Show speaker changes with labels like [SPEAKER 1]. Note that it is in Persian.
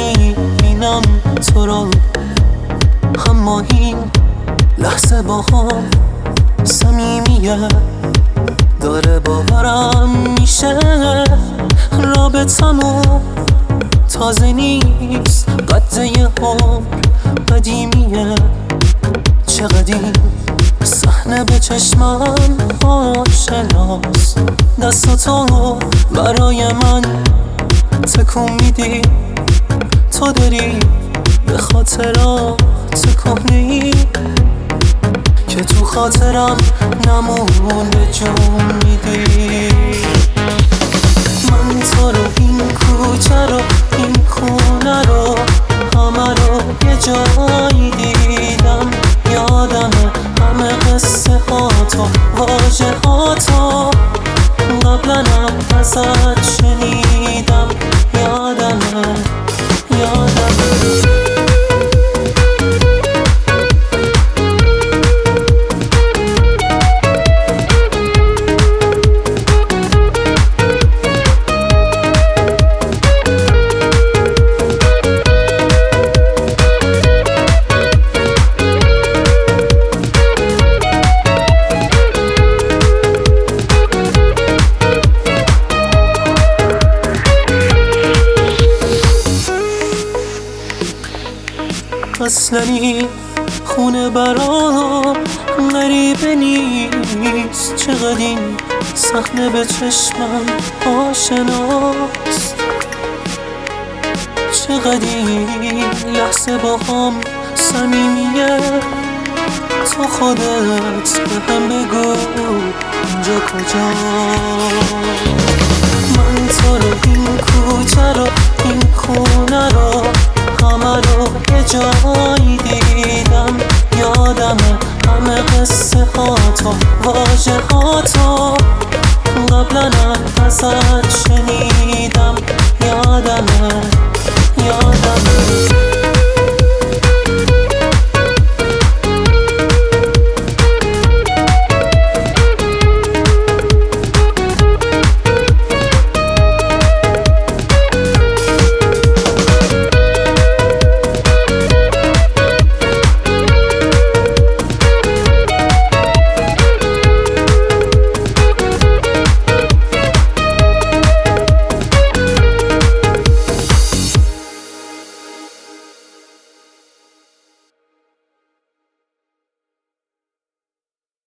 [SPEAKER 1] نمیبینم تو رو، اما این لحظه با هم صمیمیه، داره باورم میشه رابطمون تازه نیست، قد یه عمر قدیمیه. چقدر این صحنه به چشمم آشناست، دستاتو برای من تکون میدی، تو داری به خاطرات کهنه‌ای که تو خاطرم نمونده جون میدی. من تو رو، این کوچه رو، این خونه رو، همه رو یه جایی دیدم، یادمه همه قصه هاتو، واژه هاتو، قبلنم ازت شنیدم، یادمه. اصلا این خونه برام غریبه نیست، چقدر این صحنه به چشمم آشناست، چقدر این لحظه با هم صمیمیه. تو خودت به هم بگو اینجا کجا؟ من تو رو، این کوچه رو، این خونه رو،